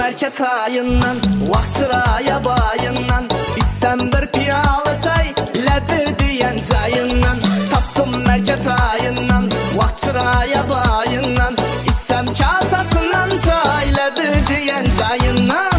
mərkət ayından, vaxt sıraya bayından, İssəm bir piyalı çay, lədir deyən cayından. Tapdım mərkət ayından, vaxt sıraya bayından, İssəm kasasından çay, lədir deyən cayından.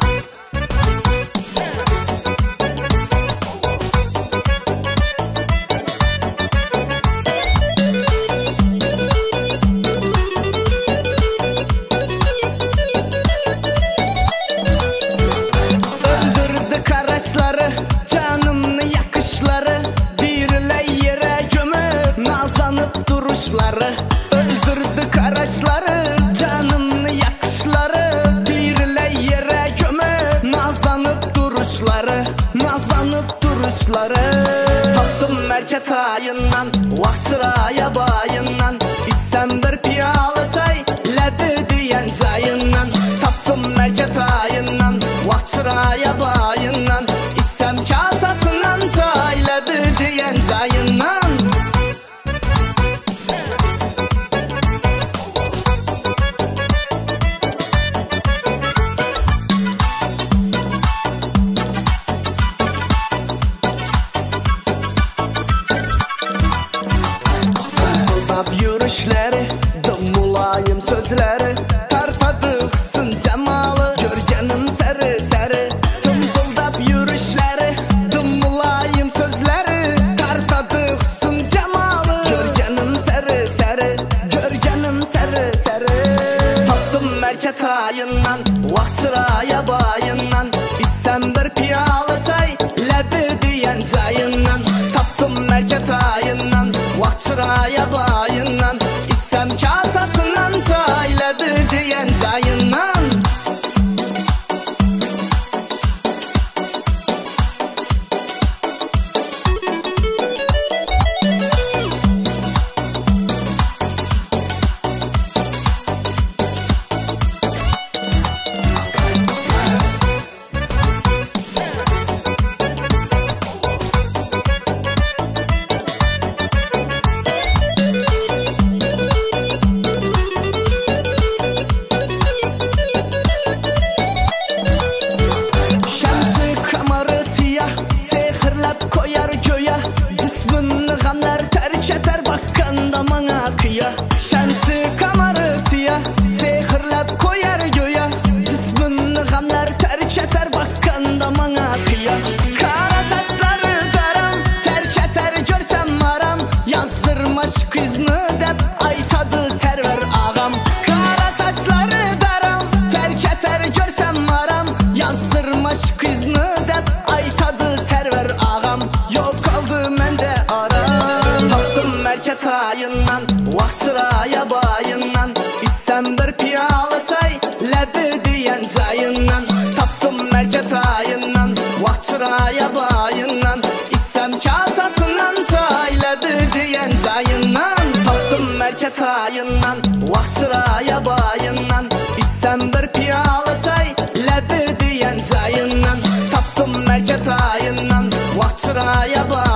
Canımlı yakışları, dirilə yerə gömüb nazlanıb duruşları. Öldürdü qaraşları, canımlı yakışları, dirilə yerə gömüb nazlanıb duruşları, nazlanıb duruşları. Tapdım mərkət ayından, vaxt sıraya bayından, İssəm bir piyalı çay, lədir deyən cayından. Tapdım mərkət ayından, vaxt sıraya bayından, İssəm kasasından çayladı deyən cayından. Dağıldab yürüşləri, mülayim sözləri, tartadıqsın cəmalı, görgənim səri-səri. Tımbıldab yürüşləri, mülayim sözləri, tartadıqsın cəmalı, görgənim səri-səri, görgənim səri-səri. Tapdım mərkət ayından, vaxt sıraya bayından, İssəm bir piyalı çay, lədir deyən cayından. Tapdım mərkət ayından, vaxt sıraya bayından, İssəm kasasından çay, lədir deyən cayından. Şəmsi kamarı siyah, seyxirləb koyar göyə, cismimni gamlar tərk etər bakkanda mana qıya. Kara saçları daram, tərk etər görsəm maram, yazdırma şu qızını dəb aytadı sərvər ağam. Kara saçları daram, tərk etər görsəm maram, yazdırma şu qızını dəb aytadı sərvər ağam. Yox qaldı məndə aram. Tapdım mərkət ayından, vaxt sıraya bayından, İssəm bir piyalı çay, lədir deyən cayından. Tapdım mərkət ayından, vaxt sıraya bayından, İssəm kasasından çay, lədir deyən cayından. Tapdım mərkət ayından, vaxt sıraya bayından, İssəm bir piyalı çay, lədir deyən cayından. Tapdım mərkət ayından, vaxt sıraya bayından.